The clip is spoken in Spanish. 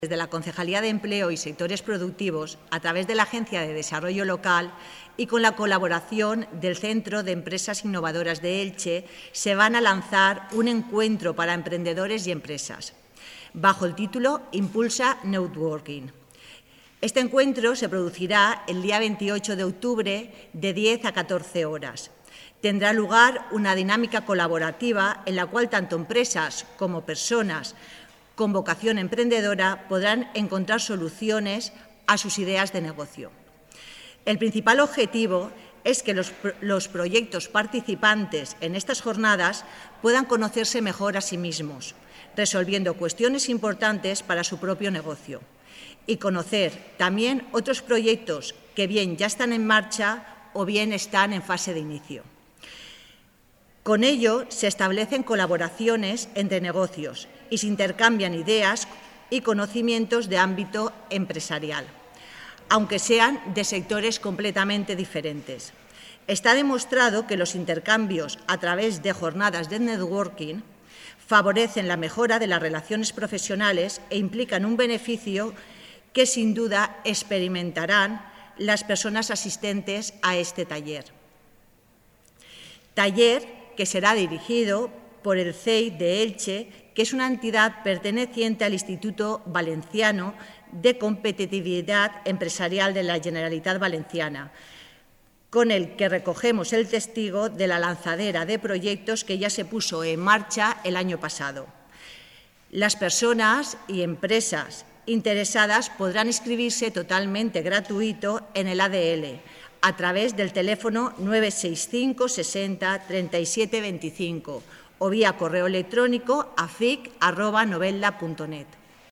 Desde la Concejalía de Empleo y Sectores Productivos, a través de la Agencia de Desarrollo Local y con la colaboración del Centro de Empresas Innovadoras de Elche, se van a lanzar un encuentro para emprendedores y empresas, bajo el título Impulsa Networking. Este encuentro se producirá el día 28 de octubre de 10 a 14 horas. Tendrá lugar una dinámica colaborativa en la cual tanto empresas como personas con vocación emprendedora podrán encontrar soluciones a sus ideas de negocio. El principal objetivo es que los proyectos participantes en estas jornadas puedan conocerse mejor a sí mismos, resolviendo cuestiones importantes para su propio negocio, y conocer también otros proyectos que bien ya están en marcha o bien están en fase de inicio. Con ello, se establecen colaboraciones entre negocios y se intercambian ideas y conocimientos de ámbito empresarial, aunque sean de sectores completamente diferentes. Está demostrado que los intercambios a través de jornadas de networking favorecen la mejora de las relaciones profesionales e implican un beneficio que sin duda experimentarán las personas asistentes a este taller. Taller que será dirigido por el CEI de Elche, que es una entidad perteneciente al Instituto Valenciano de Competitividad Empresarial de la Generalitat Valenciana, con el que recogemos el testigo de la lanzadera de proyectos que ya se puso en marcha el año pasado. Las personas y empresas interesadas podrán inscribirse totalmente gratuito en el ADL, a través del teléfono 965 60 37 25 o vía correo electrónico a fic@novelda.net.